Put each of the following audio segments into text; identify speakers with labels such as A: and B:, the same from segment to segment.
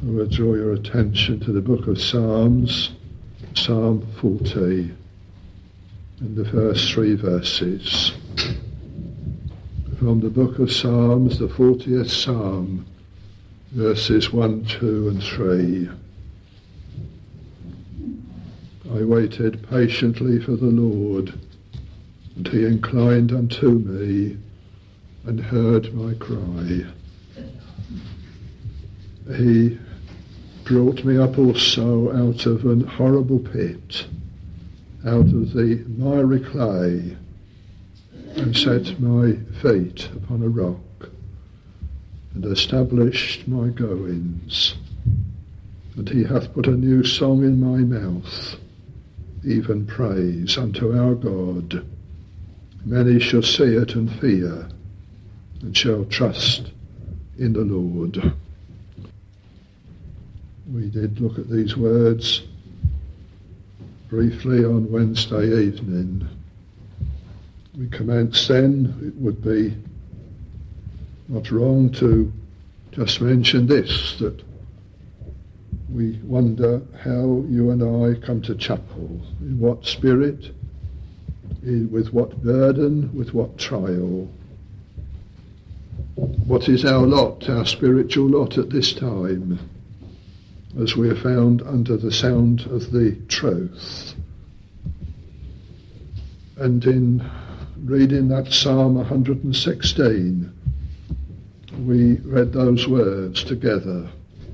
A: I will draw your attention to the book of Psalms, Psalm 40, and the first 3 verses. From the book of Psalms, the 40th Psalm, verses 1, 2 and 3. I waited patiently for the Lord, and he inclined unto me and heard my cry. He brought me up also out of an horrible pit, out of the miry clay, and set my feet upon a rock, and established my goings. And he hath put a new song in my mouth, even praise unto our God. Many shall see it and fear, and shall trust in the Lord. We did look at these words briefly on Wednesday evening. We commenced then. It would be not wrong to just mention this, that we wonder how you and I come to chapel, in what spirit, with what burden, with what trial. What is our lot, our spiritual lot at this time, as we are found under the sound of the truth? And in reading that Psalm 116, we read those words together.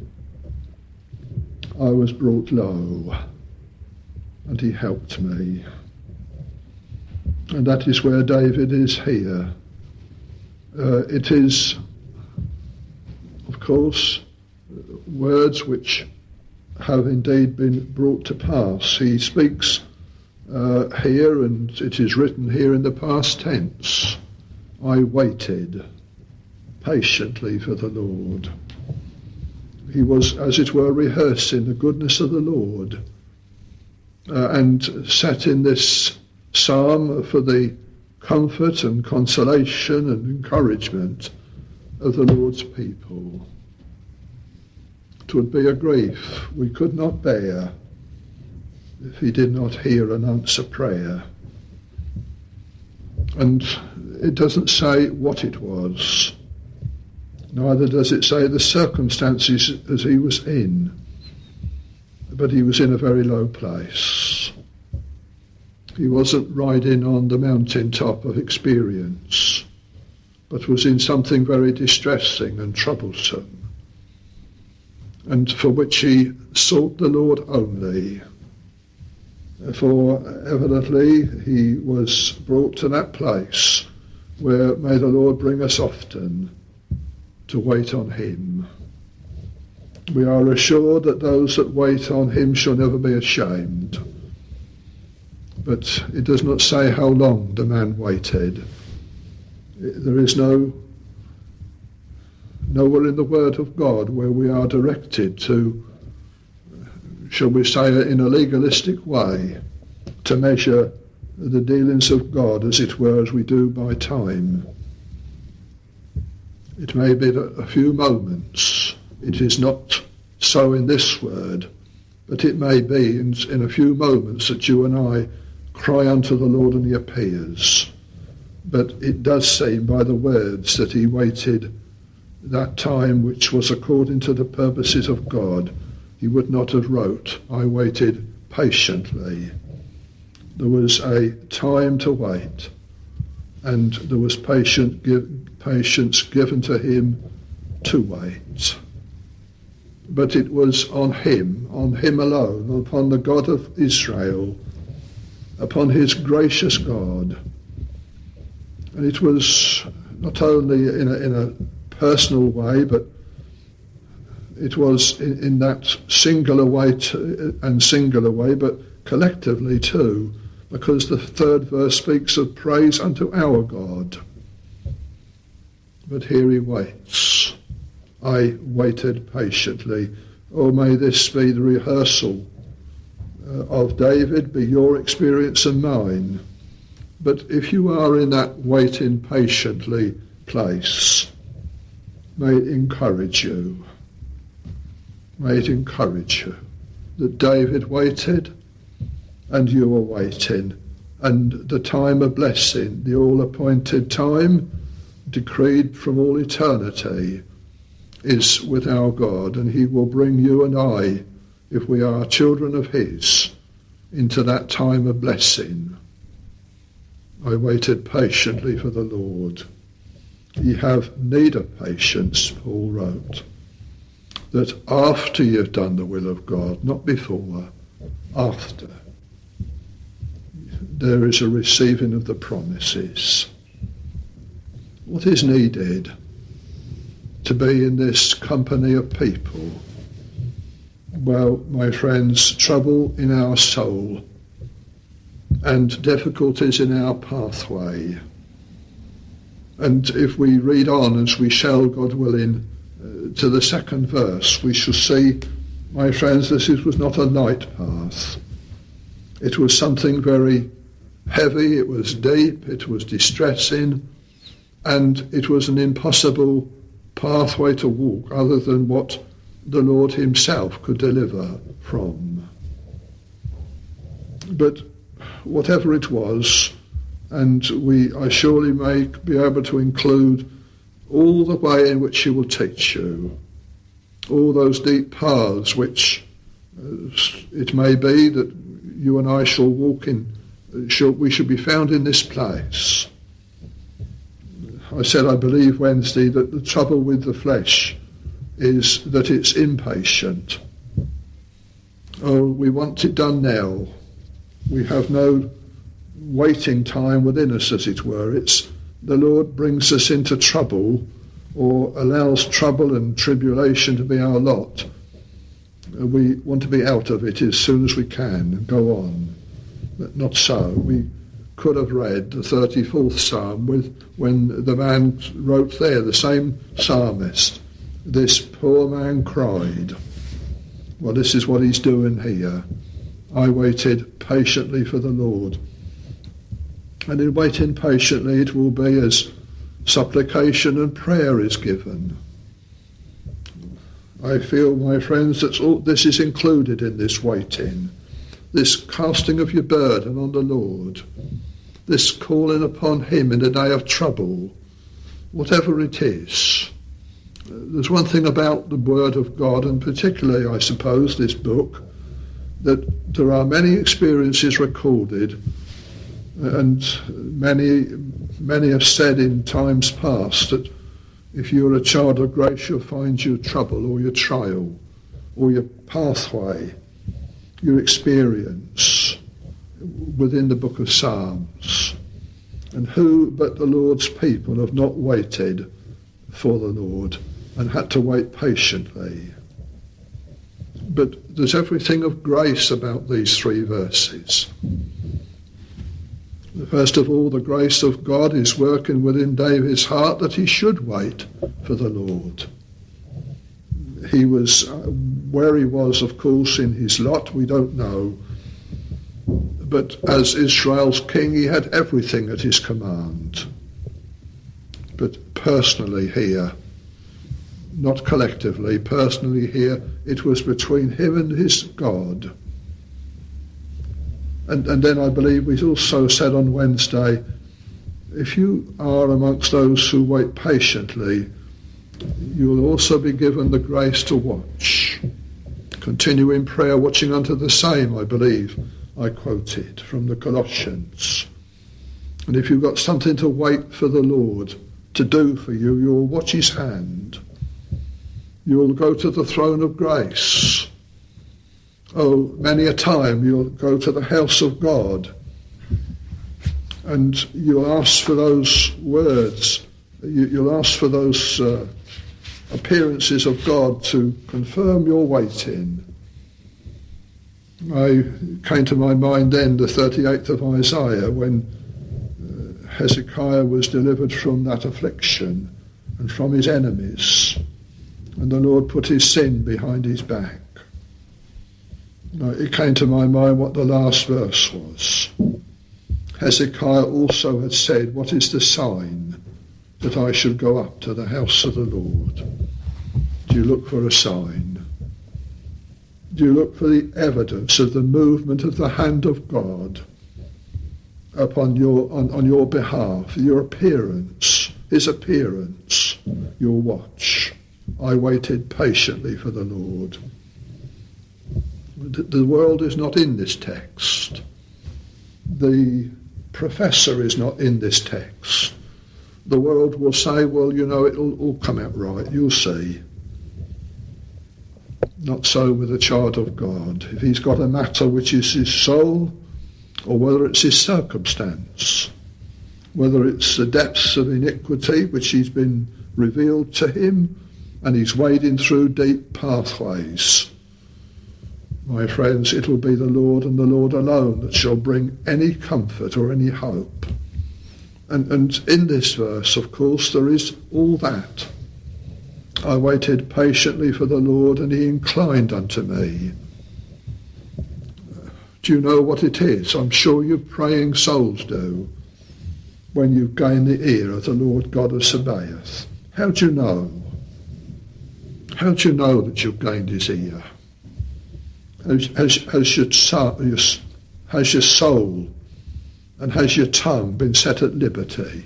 A: I was brought low, and he helped me. And that is where David is here. It is, of course, words which have indeed been brought to pass. He speaks here, and it is written here in the past tense. I waited patiently for the Lord. He was, as it were, rehearsing the goodness of the Lord, and sat in this psalm for the comfort and consolation and encouragement of the Lord's people. It would be a grief we could not bear if he did not hear and answer prayer. And it doesn't say what it was. Neither does it say the circumstances as he was in. But he was in a very low place. He wasn't riding on the mountaintop of experience, but was in something very distressing and troublesome, and for which he sought the Lord only. For evidently he was brought to that place where may the Lord bring us often to wait on him. We are assured that those that wait on him shall never be ashamed. But it does not say how long the man waited. There is nowhere in the Word of God where we are directed to, shall we say in a legalistic way, to measure the dealings of God, as it were, as we do by time. It may be a few moments. It is not so in this word, but it may be in a few moments that you and I cry unto the Lord and he appears. But it does seem by the words that he waited that time which was according to the purposes of God. He would not have wrote, I waited patiently. There was a time to wait, and there was patience given to him to wait. But it was on him alone, upon the God of Israel, upon his gracious God. And it was not only in a personal way, but it was in that singular way, but collectively too, because the 3rd verse speaks of praise unto our God. But here he waits. I waited patiently. Oh, may this be the rehearsal of David, be your experience and mine. But if you are in that waiting patiently place, may it encourage you. May it encourage you that David waited and you are waiting, and the time of blessing, the all-appointed time decreed from all eternity, is with our God, and he will bring you and I, if we are children of his, into that time of blessing. I waited patiently for the Lord. Ye have need of patience, Paul wrote, that after you've done the will of God, not before, after, there is a receiving of the promises. What is needed to be in this company of people? Well, my friends, trouble in our soul and difficulties in our pathway. And if we read on, as we shall, God willing, to the second verse, we shall see, my friends, this was not a light path. It was something very heavy, it was deep, it was distressing, and it was an impossible pathway to walk other than what the Lord himself could deliver from. But whatever it was, and I surely may be able to include all the way in which he will teach you, all those deep paths which it may be that you and I shall walk in, we should be found in this place. I said, I believe Wednesday, that the trouble with the flesh is that it's impatient. Oh, we want it done now. We have no waiting time within us, as it were. It's the Lord brings us into trouble, or allows trouble and tribulation to be our lot. We want to be out of it as soon as we can and go on. But not so. We could have read the 34th Psalm when the man wrote there, the same psalmist, this poor man cried. Well, this is what he's doing here. I waited patiently for the Lord. And in waiting patiently, it will be as supplication and prayer is given. I feel, my friends, that all this is included in this waiting, this casting of your burden on the Lord, this calling upon him in the day of trouble, whatever it is. There's one thing about the Word of God, and particularly, I suppose, this book, that there are many experiences recorded, and many have said in times past that if you're a child of grace, you'll find your trouble or your trial or your pathway, your experience within the book of Psalms. And who but the Lord's people have not waited for the Lord and had to wait patiently? But there's everything of grace about these three verses. First of all, the grace of God is working within David's heart that he should wait for the Lord. He was where he was, of course, in his lot, we don't know. But as Israel's king, he had everything at his command. But personally here, not collectively, personally here, it was between him and his God. And then I believe we also said on Wednesday, if you are amongst those who wait patiently, you will also be given the grace to watch. Continue in prayer, watching unto the same, I believe I quoted from the Colossians. And if you've got something to wait for the Lord to do for you, you'll watch his hand. You'll go to the throne of grace. Oh, many a time you'll go to the house of God and you'll ask for those words, you'll ask for those appearances of God to confirm your waiting. I came to my mind then the 38th of Isaiah when Hezekiah was delivered from that affliction and from his enemies, and the Lord put his sin behind his back. It came to my mind what the last verse was. Hezekiah also had said, what is the sign that I should go up to the house of the Lord? Do you look for a sign? Do you look for the evidence of the movement of the hand of God upon on your behalf, your appearance, his appearance, your watch? I waited patiently for the Lord. The world is not in this text. The professor is not in this text. The world will say, well, it'll all come out right, you'll see. Not so with a child of God. If he's got a matter which is his soul, or whether it's his circumstance, whether it's the depths of iniquity which he's been revealed to him, and he's wading through deep pathways, my friends, it will be the Lord and the Lord alone that shall bring any comfort or any hope. And in this verse, of course, there is all that. I waited patiently for the Lord, and he inclined unto me. Do you know what it is? I'm sure you praying souls do. When you gain the ear of the Lord God of Sabaoth. How do you know? How do you know that you've gained his ear? Has your soul and has your tongue been set at liberty?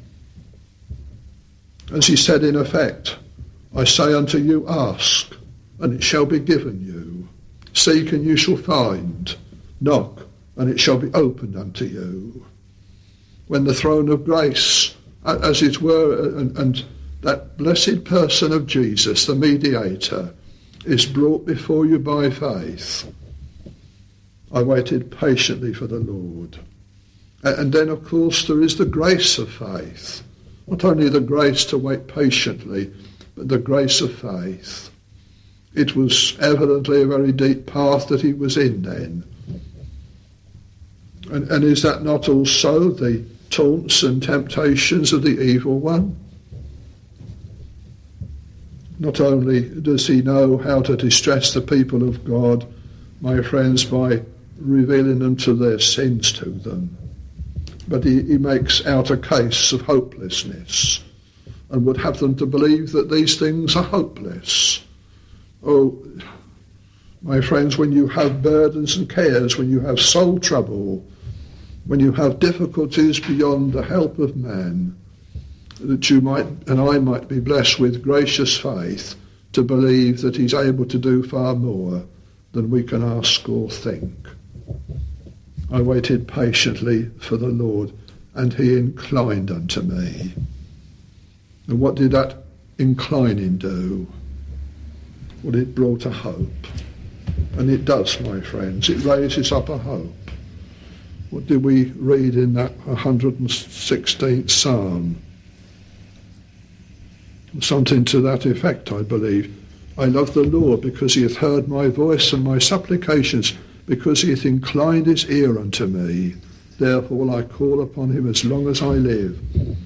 A: As he said in effect, I say unto you, ask, and it shall be given you. Seek, and you shall find. Knock, and it shall be opened unto you. When the throne of grace, as it were, and that blessed person of Jesus, the mediator, is brought before you by faith, I waited patiently for the Lord. And then, of course, there is the grace of faith. Not only the grace to wait patiently, but the grace of faith. It was evidently a very deep path that he was in then. And is that not also the taunts and temptations of the evil one? Not only does he know how to distress the people of God, my friends, by revealing them to their sins to them, but he makes out a case of hopelessness and would have them to believe that these things are hopeless. Oh, my friends, when you have burdens and cares, when you have soul trouble, when you have difficulties beyond the help of man, that you might and I might be blessed with gracious faith to believe that he's able to do far more than we can ask or think. I waited patiently for the Lord, and he inclined unto me. And what did that inclining do? Well, it brought a hope. And it does, my friends. It raises up a hope. What did we read in that 116th Psalm? Something to that effect, I believe. I love the Lord because he hath heard my voice and my supplications, because he hath inclined his ear unto me. Therefore will I call upon him as long as I live.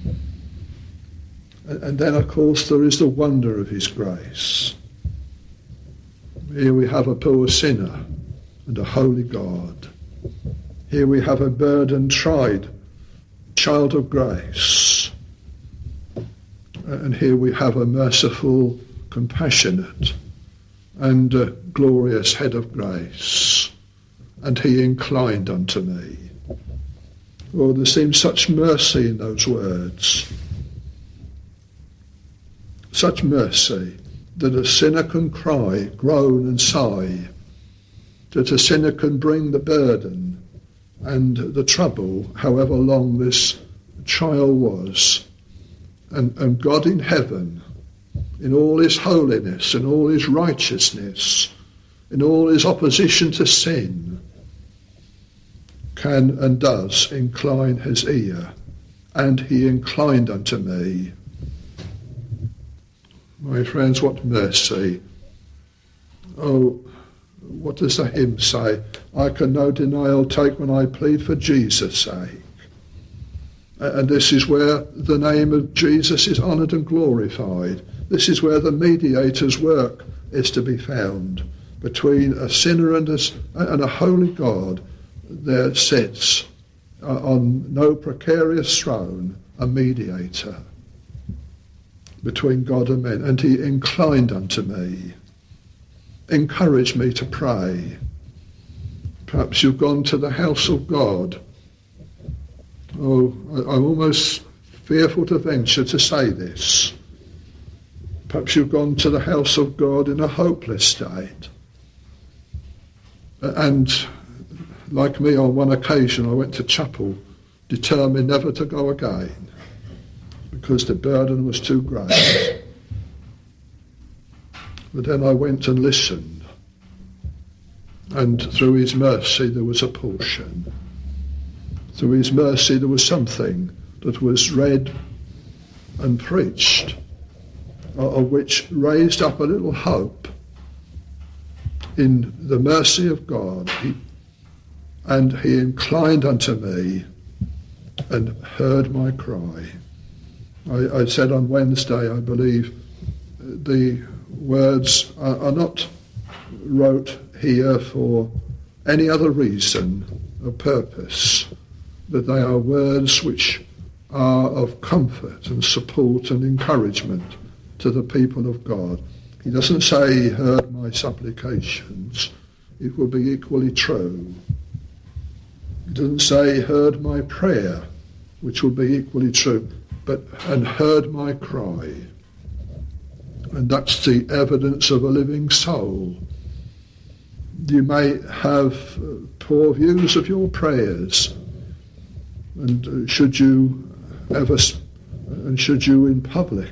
A: And then, of course, there is the wonder of his grace. Here we have a poor sinner and a holy God. Here we have a burdened, tried child of grace. And here we have a merciful, compassionate, and glorious head of grace. And he inclined unto me. Oh, there seems such mercy in those words. Such mercy that a sinner can cry, groan and sigh, that a sinner can bring the burden and the trouble, however long this trial was. And God in heaven, in all his holiness, in all his righteousness, in all his opposition to sin, can and does incline his ear, and he inclined unto me. My friends, what mercy. Oh, what does the hymn say? I can no denial take when I plead for Jesus' sake. And this is where the name of Jesus is honoured and glorified. This is where the mediator's work is to be found. Between a sinner and a holy God, there sits on no precarious throne a mediator between God and men. And he inclined unto me. encouraged me to pray. Perhaps you've gone to the house of God. Oh, I'm almost fearful to venture to say this. Perhaps you've gone to the house of God in a hopeless state. And like me, on one occasion I went to chapel determined never to go again because the burden was too great. But then I went and listened, and through his mercy there was a portion. Through his mercy there was something that was read and preached, of which raised up a little hope in the mercy of God. And he inclined unto me and heard my cry. I said on Wednesday, I believe, the words are not wrote here for any other reason or purpose, that they are words which are of comfort and support and encouragement to the people of God. He doesn't say he heard my supplications. It will be equally true. He doesn't say he heard my prayer, which will be equally true, and heard my cry. And that's the evidence of a living soul. You may have poor views of your prayers, and should you in public,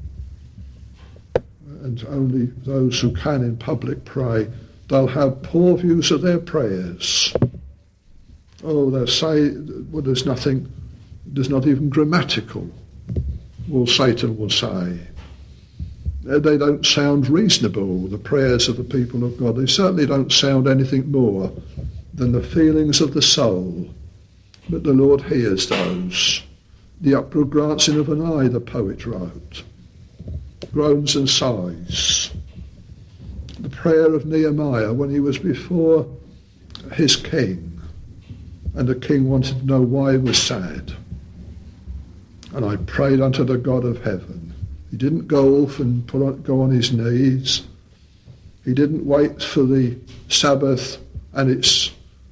A: and only those who can in public pray, they'll have poor views of their prayers. Oh, they'll say, well, there's not even grammatical, or Satan will say. They don't sound reasonable, the prayers of the people of God. They certainly don't sound anything more than the feelings of the soul. But the Lord hears those. The upward glancing of an eye, the poet wrote. Groans and sighs. The prayer of Nehemiah when he was before his king, and the king wanted to know why he was sad. And I prayed unto the God of heaven. He didn't go off and go on his knees. He didn't wait for the Sabbath and its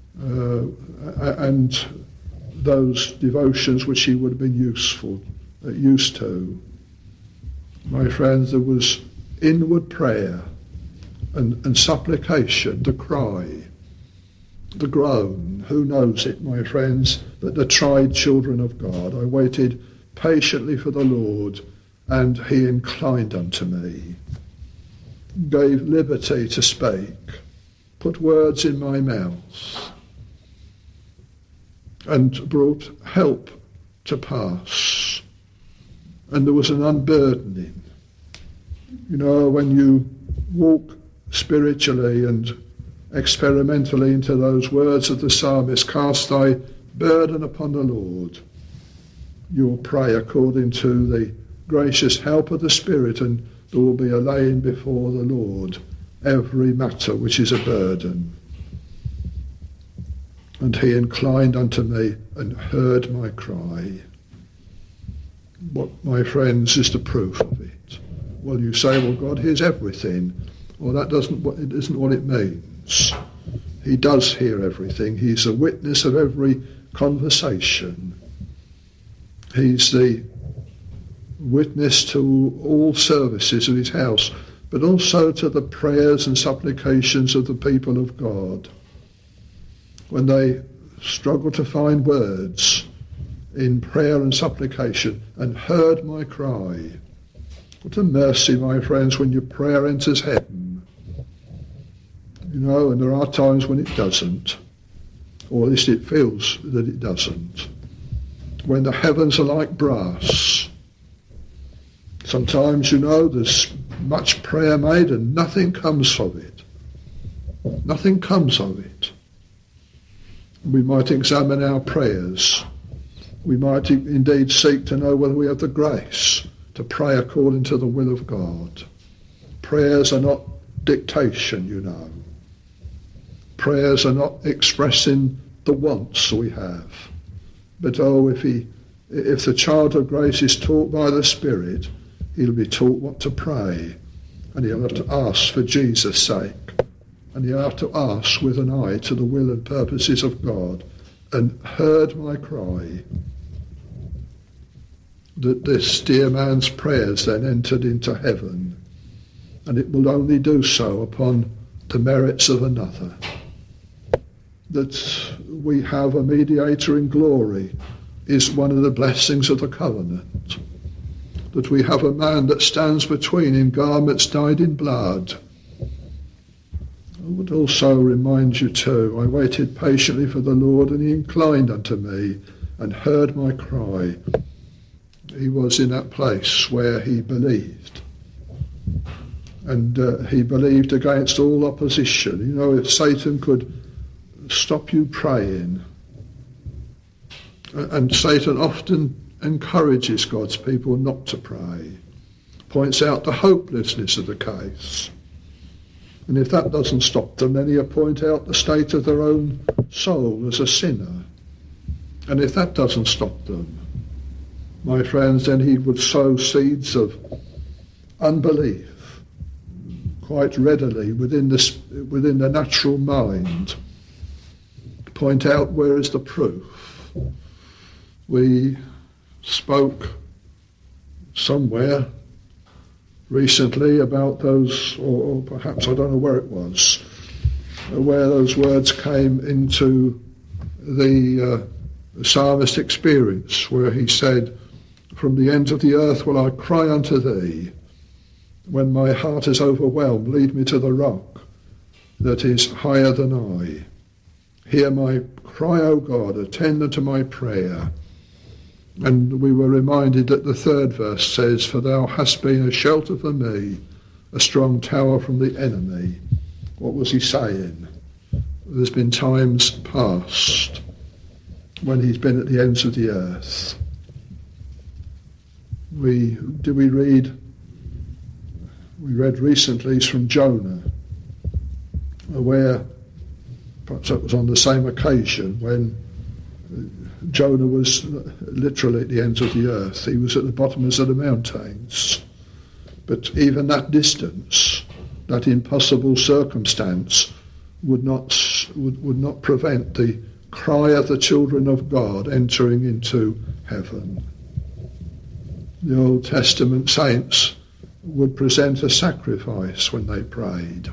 A: and those devotions which he would have been used to. My friends, there was inward prayer and supplication, the cry, the groan. Who knows it, my friends, but the tried children of God. I waited patiently for the Lord, and he inclined unto me, gave liberty to speak, put words in my mouth, and brought help to pass. And there was an unburdening. You know, when you walk spiritually and experimentally into those words of the psalmist, cast thy burden upon the Lord, you will pray according to the gracious help of the Spirit, and there will be a laying before the Lord every matter which is a burden. And he inclined unto me and heard my cry. What, my friends, is the proof of it? Well, you say, well, God hears everything. Well, it isn't what it means. He does hear everything. He's a witness of every conversation. He's the witness to all services of his house, but also to the prayers and supplications of the people of God. When they struggle to find words in prayer and supplication, and heard my cry. What a mercy, my friends, when your prayer enters heaven. You know, and there are times when it doesn't, or at least it feels that it doesn't. When the heavens are like brass. Sometimes, you know, there's much prayer made and nothing comes of it. Nothing comes of it. We might examine our prayers. We might indeed seek to know whether we have the grace to pray according to the will of God. Prayers are not dictation, you know. Prayers are not expressing the wants we have. But if the child of grace is taught by the Spirit, he'll be taught what to pray. And he'll have to ask for Jesus' sake. And he'll have to ask with an eye to the will and purposes of God. And heard my cry. That this dear man's prayers then entered into heaven. And it will only do so upon the merits of another. That we have a mediator in glory is one of the blessings of the covenant. That we have a man that stands between in garments dyed in blood. I would also remind you too, I waited patiently for the Lord, and he inclined unto me and heard my cry. He was in that place where he believed. And he believed against all opposition. You know, if Satan could stop you praying, and Satan often encourages God's people not to pray, points out the hopelessness of the case. And if that doesn't stop them, then he'll point out the state of their own soul as a sinner. And if that doesn't stop them, my friends, then he would sow seeds of unbelief quite readily within the natural mind. Point out where is the proof. We spoke somewhere recently about those, or perhaps I don't know where it was, where those words came into the psalmist experience, where he said, "From the ends of the earth will I cry unto thee. When my heart is overwhelmed, lead me to the rock that is higher than I. Hear my cry, O God, attend unto my prayer." And we were reminded that the third verse says, "For thou hast been a shelter for me, a strong tower from the enemy." What was he saying? There's been times past when he's been at the ends of the earth. We read recently from Jonah, where perhaps that was on the same occasion when Jonah was literally at the ends of the earth. He was at the bottoms of the mountains. But even that distance, that impossible circumstance, would not prevent the cry of the children of God entering into heaven. The Old Testament saints would present a sacrifice when they prayed.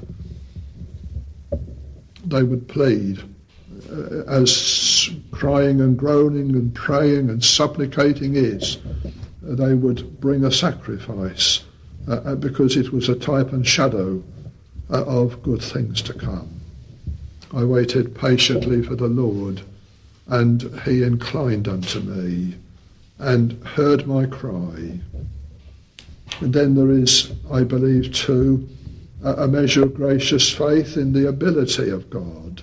A: They would plead, as crying and groaning and praying and supplicating is, they would bring a sacrifice because it was a type and shadow of good things to come. I waited patiently for the Lord, and he inclined unto me and heard my cry. And then there is, I believe too, a measure of gracious faith in the ability of God.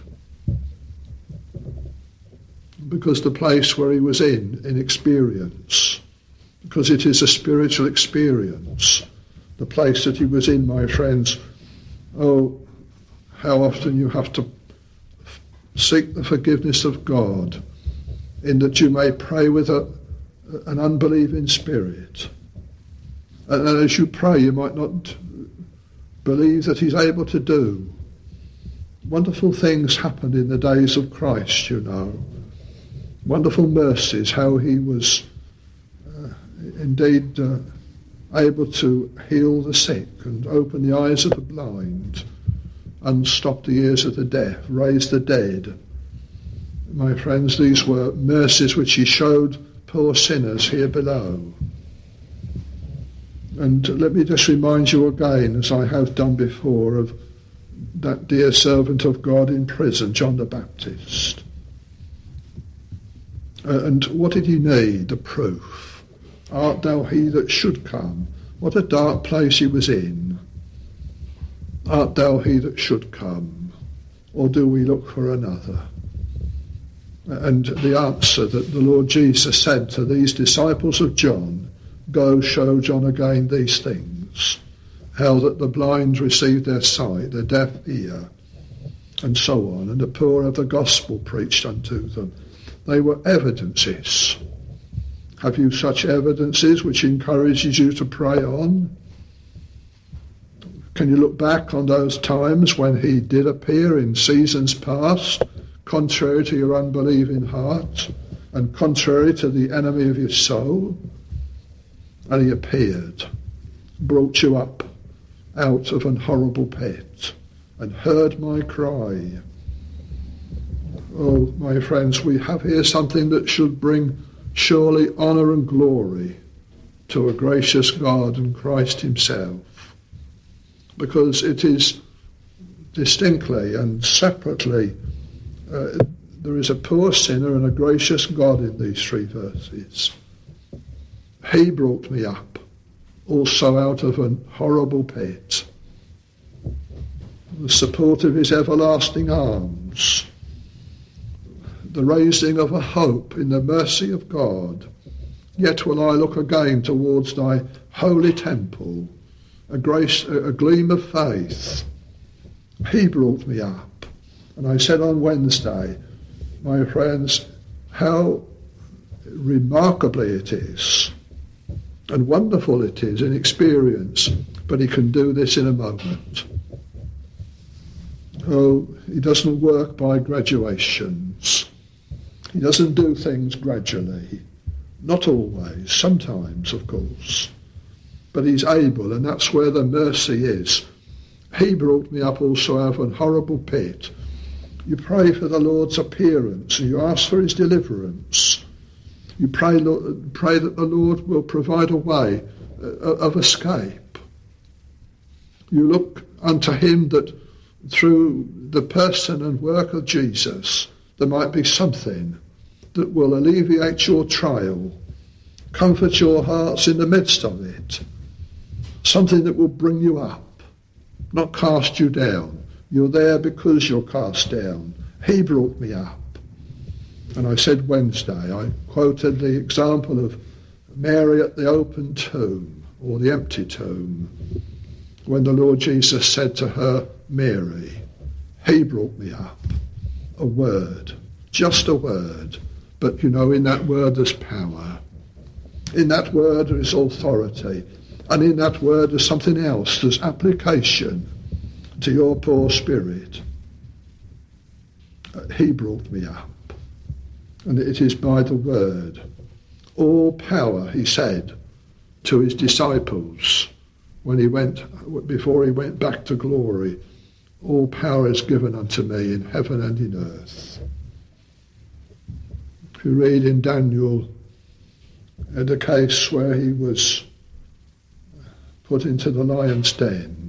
A: Because the place where he was in experience, because it is a spiritual experience, the place that he was in, my friends, oh, how often you have to seek the forgiveness of God in that you may pray with an unbelieving spirit. And as you pray, you might not believe that he's able to do. Wonderful things happened in the days of Christ, you know. Wonderful mercies, how he was indeed able to heal the sick and open the eyes of the blind, unstop the ears of the deaf, raise the dead. My friends, these were mercies which he showed poor sinners here below. And let me just remind you again, as I have done before, of that dear servant of God in prison, John the Baptist. And what did he need? The proof. Art thou he that should come? What a dark place he was in. Art thou he that should come? Or do we look for another? And the answer that the Lord Jesus said to these disciples of John, "Go show John again these things, how that the blind receive their sight, the deaf hear," and so on, and the poor have the gospel preached unto them. They were evidences. Have you such evidences which encourages you to pray on? Can you look back on those times when he did appear in seasons past, contrary to your unbelieving heart and contrary to the enemy of your soul? And he appeared, brought you up out of an horrible pit and heard my cry. Oh, my friends, we have here something that should bring surely honour and glory to a gracious God and Christ himself, because it is distinctly and separately, there is a poor sinner and a gracious God in these three verses. He brought me up also out of an horrible pit, the support of his everlasting arms, the raising of a hope in the mercy of God. Yet will I look again towards thy holy temple, a gleam of faith. He brought me up. And I said on Wednesday, my friends, how remarkably it is and wonderful it is in experience, but he can do this in a moment. Oh, he doesn't work by graduations. He doesn't do things gradually. Not always, sometimes, of course. But he's able, and that's where the mercy is. He brought me up also out of an horrible pit. You pray for the Lord's appearance, and you ask for his deliverance. You pray that the Lord will provide a way of escape. You look unto him that through the person and work of Jesus there might be something that will alleviate your trial, comfort your hearts in the midst of it, something that will bring you up, not cast you down. You're there because you're cast down. He brought me up. And I said Wednesday, I quoted the example of Mary at the open tomb, or the empty tomb, when the Lord Jesus said to her, Mary, he brought me up. A word, just a word. But you know, in that word there's power. In that word there is authority. And in that word there's something else. There's application to your poor spirit. He brought me up. And it is by the word. All power, he said to his disciples before he went back to glory, all power is given unto me in heaven and in earth. If you read in Daniel, the case where he was put into the lion's den,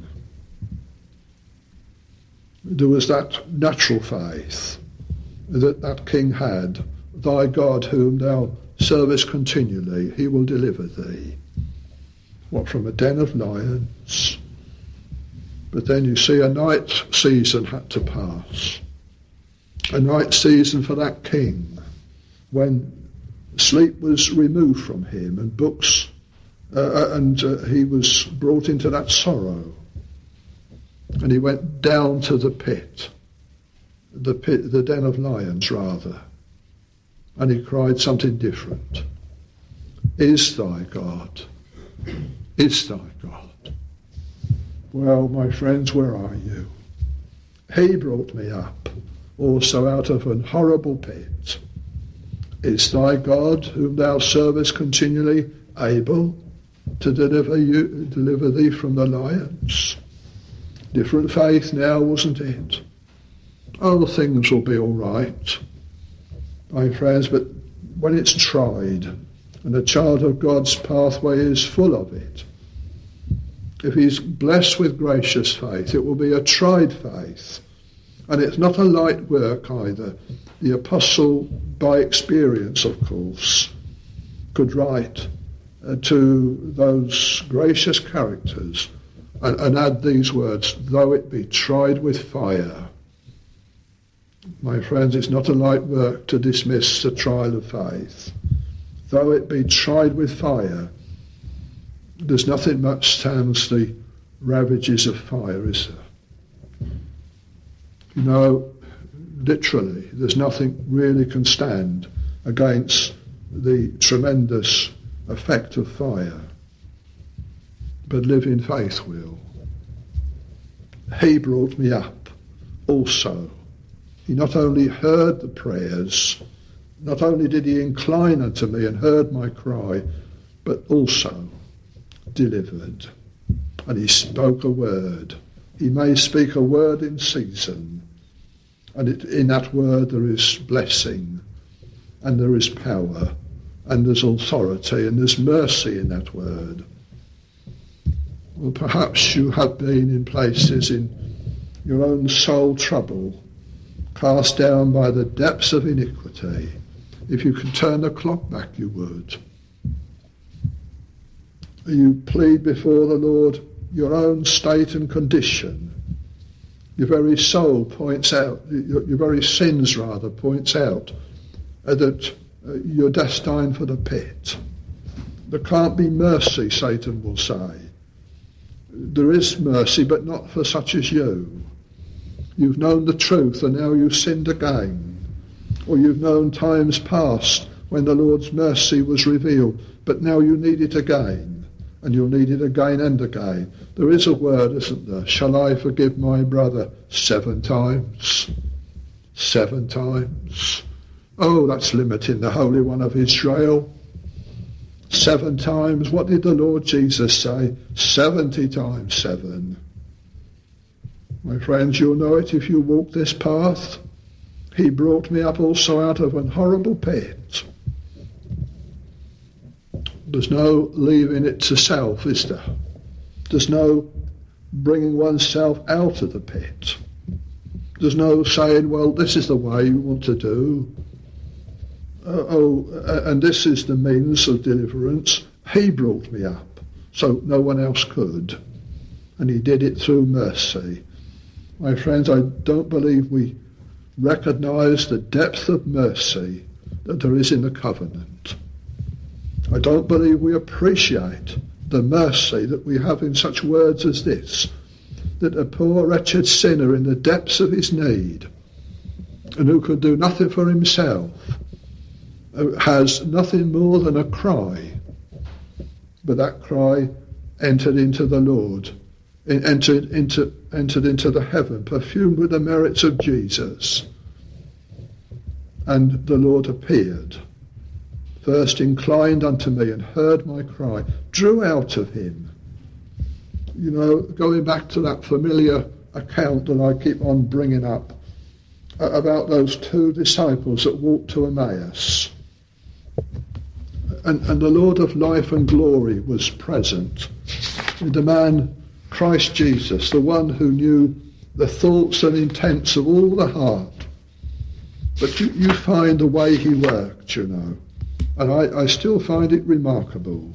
A: there was that natural faith that king had. Thy God whom thou servest continually, he will deliver thee. What, from a den of lions? But then you see a night season had to pass. A night season for that king when sleep was removed from him and books, and he was brought into that sorrow. And he went down to the pit, the den of lions rather. And he cried something different. Is thy God? Is thy God? Well, my friends, where are you? He brought me up also out of an horrible pit. Is thy God, whom thou servest continually, able to deliver thee from the lions? Different faith now, wasn't it? Oh, things will be all right, my friends, but when it's tried, and the child of God's pathway is full of it, if he's blessed with gracious faith, it will be a tried faith. And it's not a light work either. The apostle, by experience, of course, could write to those gracious characters and add these words, though it be tried with fire. My friends, it's not a light work to dismiss the trial of faith. Though it be tried with fire, there's nothing much stands the ravages of fire, is there? You know, literally, there's nothing really can stand against the tremendous effect of fire. But living faith will. he brought me up also. He not only heard the prayers, not only did he incline unto me and heard my cry, but also delivered. And he spoke a word. He may speak a word in season, and in that word there is blessing, and there is power, and there's authority, and there's mercy in that word. Well, perhaps you have been in places in your own soul trouble, cast down by the depths of iniquity. If you could turn the clock back, you would. You plead before the Lord your own state and condition. Your very soul points out, your very sins rather, points out that you're destined for the pit. There can't be mercy, Satan will say. There is mercy, but not for such as you. You've known the truth and now you've sinned again. Or you've known times past when the Lord's mercy was revealed, but now you need it again. And you'll need it again and again. There is a word, isn't there? Shall I forgive my brother 7 times? 7 times. Oh, that's limiting the Holy One of Israel. 7 times. What did the Lord Jesus say? 70 times 7. My friends, you'll know it if you walk this path. He brought me up also out of an horrible pit. There's no leaving it to self, is there? There's no bringing oneself out of the pit. There's no saying, well, this is the way you want to do. And this is the means of deliverance. He brought me up, so no one else could. And he did it through mercy. My friends, I don't believe we recognise the depth of mercy that there is in the covenant. I don't believe we appreciate the mercy that we have in such words as this, that a poor wretched sinner in the depths of his need, and who could do nothing for himself, has nothing more than a cry, but that cry entered into the Lord, entered into the heaven, perfumed with the merits of Jesus. And the Lord appeared, first inclined unto me and heard my cry, drew out of him. You know, going back to that familiar account that I keep on bringing up about those 2 disciples that walked to Emmaus. And the Lord of life and glory was present. The man, Christ Jesus, the one who knew the thoughts and intents of all the heart. But you find the way he worked, you know. And I still find it remarkable.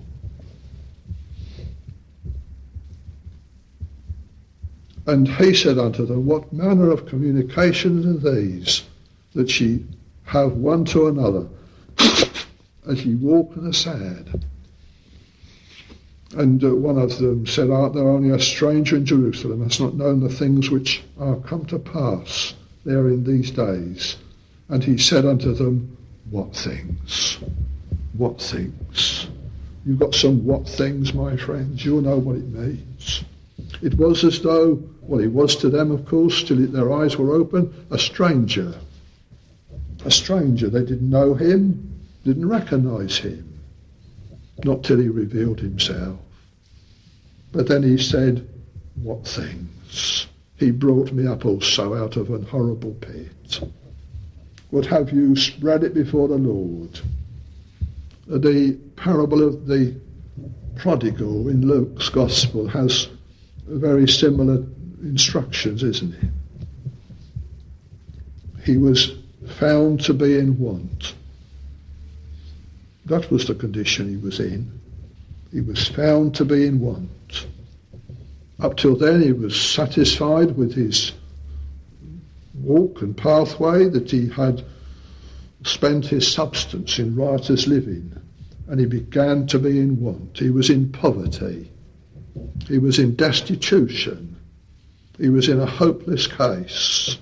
A: And he said unto them, what manner of communications are these that ye have one to another, as ye walk and are sad? And one of them said, art thou only a stranger in Jerusalem, hast not known the things which are come to pass there in these days? And he said unto them, what things? What things? You've got some what things, my friends. You'll know what it means. It was as though, well, he was to them, of course, till their eyes were open, a stranger. A stranger. They didn't know him, didn't recognise him. Not till he revealed himself. But then he said, what things? He brought me up also out of an horrible pit. Would have you spread it before the Lord? The parable of the prodigal in Luke's Gospel has very similar instructions, isn't it? He was found to be in want. That was the condition he was in. He was found to be in want. Up till then he was satisfied with his walk and pathway, that he had spent his substance in riotous living, and he began to be in want. He was in poverty. He was in destitution. He was in a hopeless case.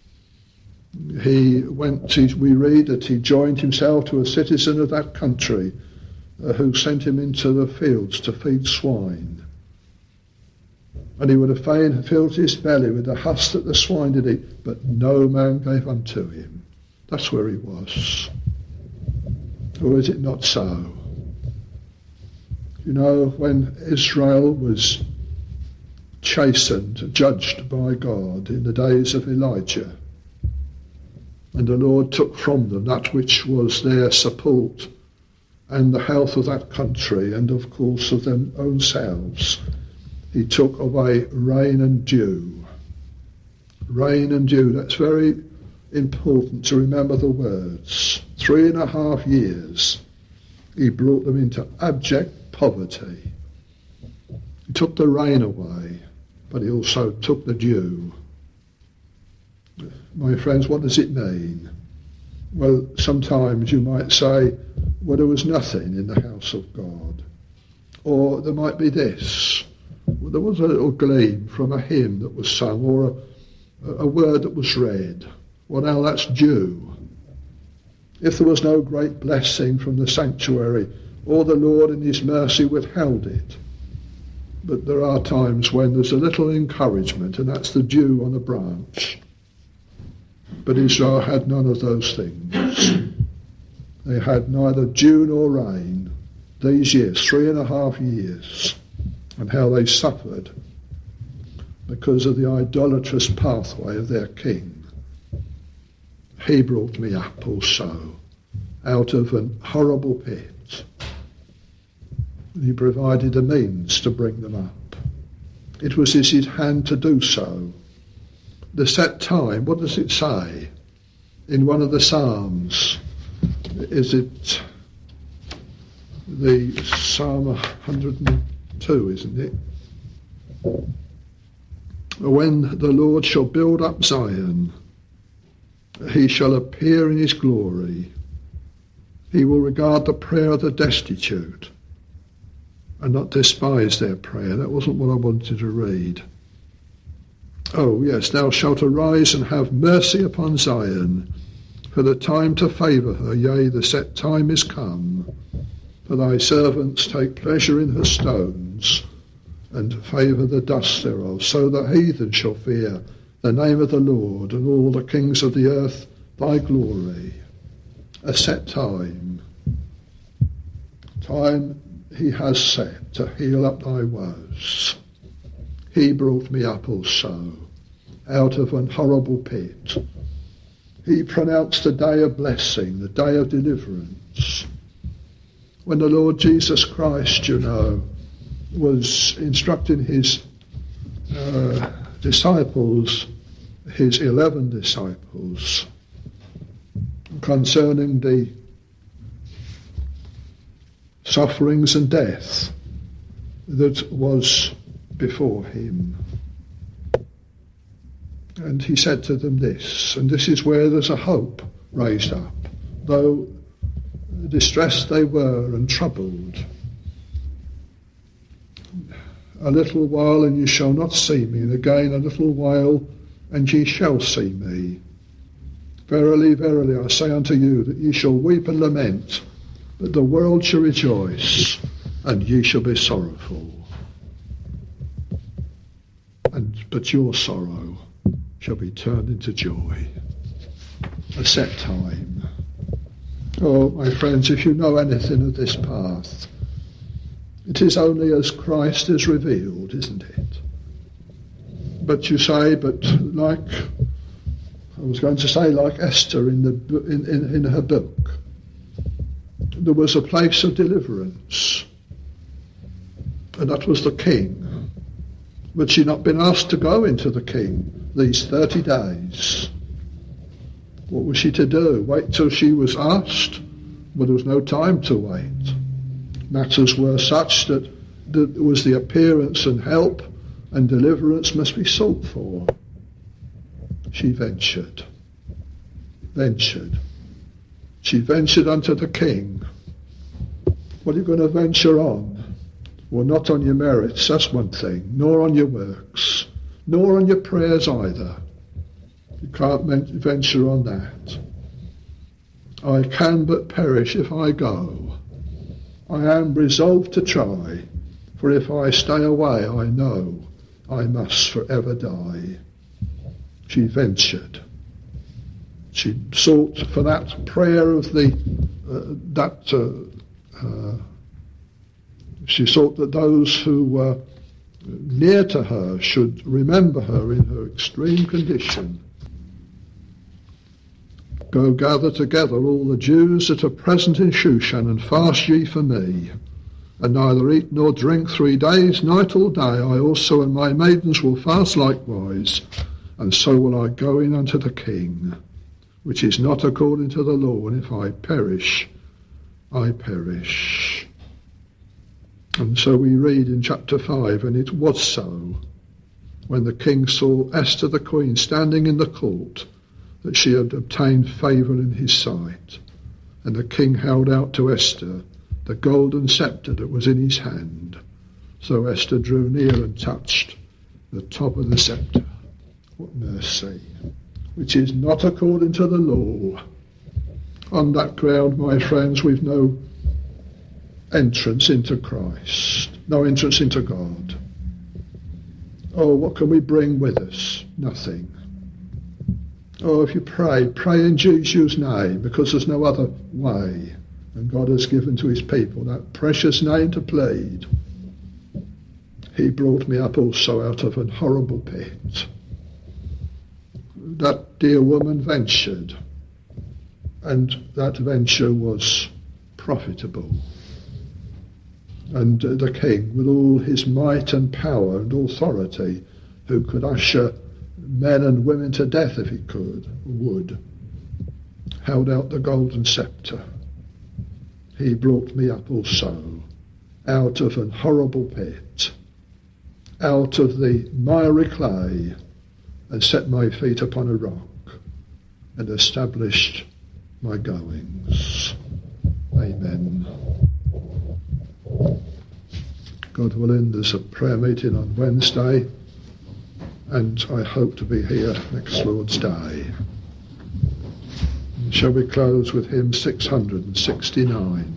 A: We read that he joined himself to a citizen of that country who sent him into the fields to feed swine. and he would have fain filled his belly with the husk that the swine did eat, but no man gave unto him. That's where he was. Or is it not so? You know, when Israel was chastened, judged by God in the days of Elijah, and the Lord took from them that which was their support and the health of that country, and of course of their own selves, he took away rain and dew. Rain and dew, that's very important to remember the words. 3.5 years he brought them into abject poverty. He took the rain away, but he also took the dew. My friends, what does it mean? Well, sometimes you might say, well, there was nothing in the house of God. Or there might be this. Well, there was a little gleam from a hymn that was sung, or a word that was read. Well, now that's dew. If there was no great blessing from the sanctuary, or the Lord in his mercy withheld it. But there are times when there's a little encouragement, and that's the dew on a branch. But Israel had none of those things. They had neither dew nor rain these years, 3.5 years, and how they suffered because of the idolatrous pathway of their king. He brought me up also out of an horrible pit. He provided a means to bring them up. It was his hand to do so. The set time, what does it say? In one of the Psalms, is it the Psalm 102, isn't it? When the Lord shall build up Zion, he shall appear in his glory. He will regard the prayer of the destitute and not despise their prayer. That wasn't what I wanted to read. Oh, yes, thou shalt arise and have mercy upon Zion, for the time to favour her, yea, the set time is come. For thy servants take pleasure in her stones, and favour the dust thereof. So the heathen shall fear the name of the Lord, and all the kings of the earth thy glory. A set time. Time he has set to heal up thy woes. He brought me up also out of an horrible pit. He pronounced the day of blessing, the day of deliverance. When the Lord Jesus Christ, you know, was instructing his disciples, his 11 disciples, concerning the sufferings and death that was before him. And he said to them this, and this is where there's a hope raised up, though distressed they were and troubled. A little while and ye shall not see me, and again a little while and ye shall see me. Verily, verily, I say unto you that ye shall weep and lament, but the world shall rejoice, and ye shall be sorrowful. But your sorrow shall be turned into joy. A set time. Oh, my friends, if you know anything of this path, it is only as Christ is revealed, isn't it? But you say, but like, I was going to say like Esther in her book, there was a place of deliverance, and that was the king. But she'd not been asked to go into the king these 30 days. What was she to do? Wait till she was asked? Well, there was no time to wait. Matters were such that there was the appearance and help and deliverance must be sought for. She ventured. She ventured unto the king. What are you going to venture on? Well, not on your merits, that's one thing, nor on your works, nor on your prayers either. You can't venture on that. I can but perish if I go. I am resolved to try, for if I stay away, I know I must forever die. She ventured. She sought for that prayer of she sought that those who were near to her should remember her in her extreme condition. Go gather together all the Jews that are present in Shushan, and fast ye for me, and neither eat nor drink 3 days, night or day. I also and my maidens will fast likewise, and so will I go in unto the king, which is not according to the law, and if I perish, I perish. And so we read in chapter 5, and it was so, when the king saw Esther the queen standing in the court, that she had obtained favour in his sight. And the king held out to Esther the golden sceptre that was in his hand. So Esther drew near and touched the top of the sceptre. What mercy! Which is not according to the law. On that ground, my friends, we've no entrance into Christ, no entrance into God. Oh, what can we bring with us? Nothing. Oh, if you pray in Jesus' name, because there's no other way. And God has given to his people that precious name to plead. He brought me up also out of an horrible pit. That dear woman ventured, and that venture was profitable. And the king, with all his might and power and authority, who could usher men and women to death if he would, held out the golden sceptre. He brought me up also out of an horrible pit, out of the miry clay, and set my feet upon a rock, and established my goings. Amen. God willing, there's a prayer meeting on Wednesday, and I hope to be here next Lord's Day. And shall we close with hymn 669?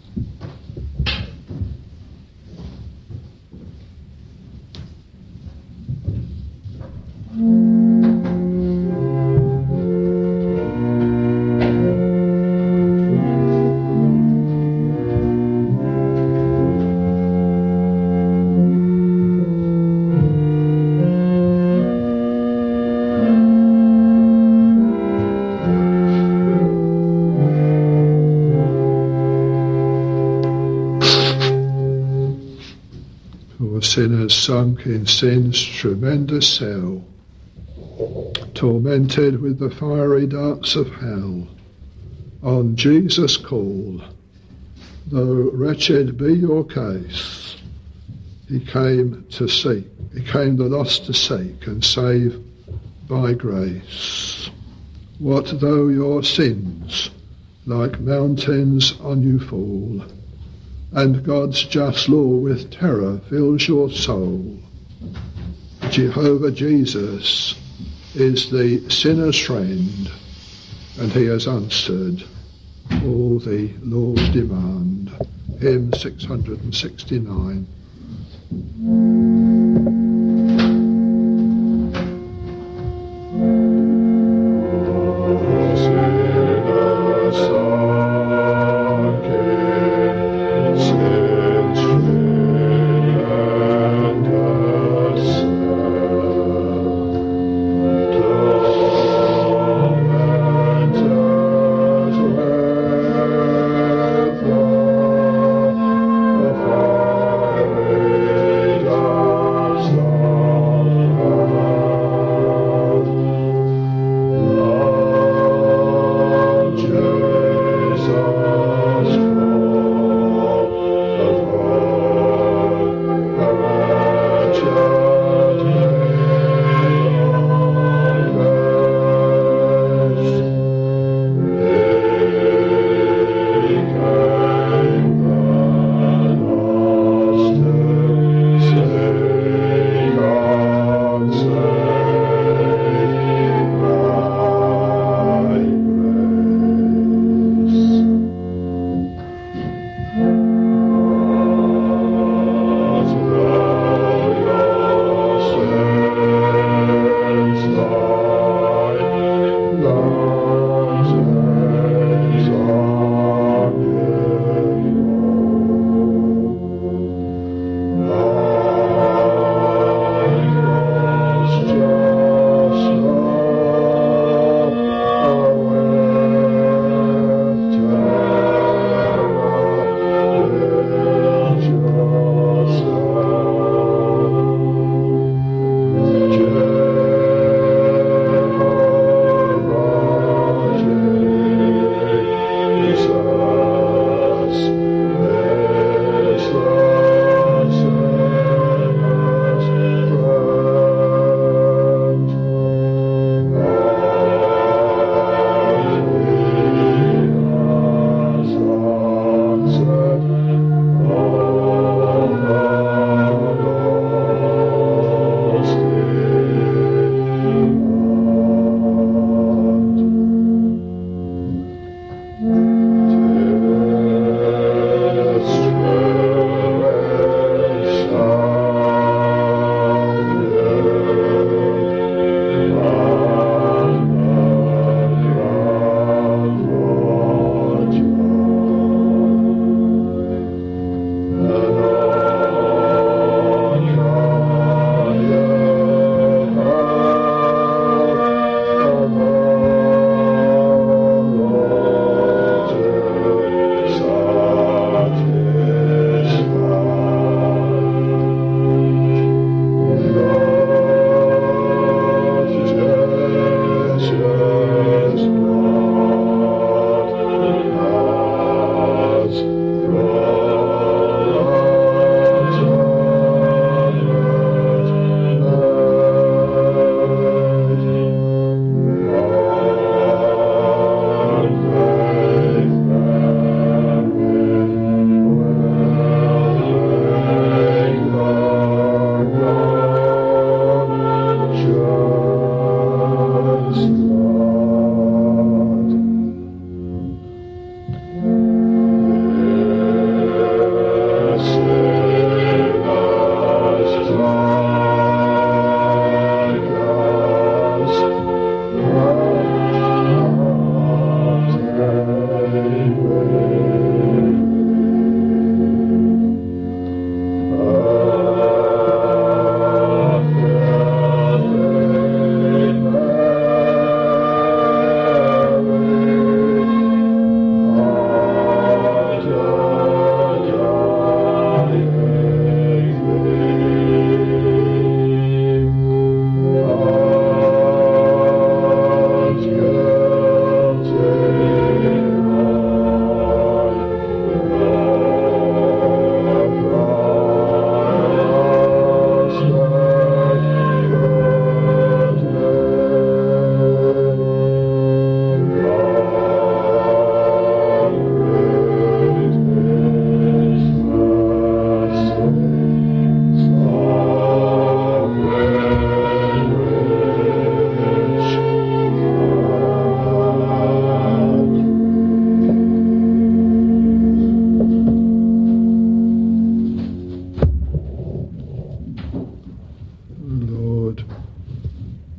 A: Sinners sunk in sin's tremendous cell, tormented with the fiery darts of hell, on Jesus call, though wretched be your case. He came the lost to seek and save by grace. What though your sins like mountains on you fall, and God's just law with terror fills your soul? Jehovah Jesus is the sinner's friend, and he has answered all the Lord's demand. Hymn 669.
B: Lord.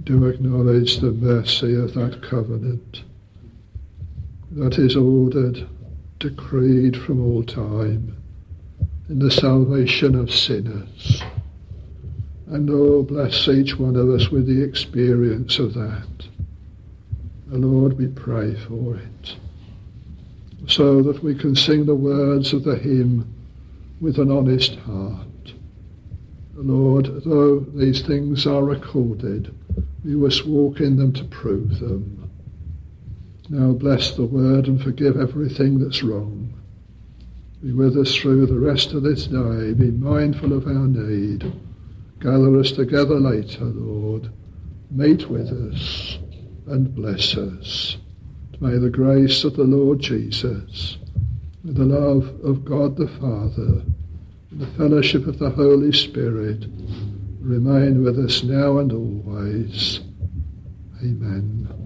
A: do acknowledge the mercy of that covenant that is ordered, decreed from all time in the salvation of sinners. And Lord, bless each one of us with the experience of that. And Lord, we pray for it, so that we can sing the words of the hymn with an honest heart. Lord, though these things are recorded, we must walk in them to prove them. Now bless the word and forgive everything that's wrong. Be with us through the rest of this day. Be mindful of our need. Gather us together later, Lord. Meet with us and bless us. May the grace of the Lord Jesus, with the love of God the Father, and the fellowship of the Holy Spirit remain with us now and always. Amen.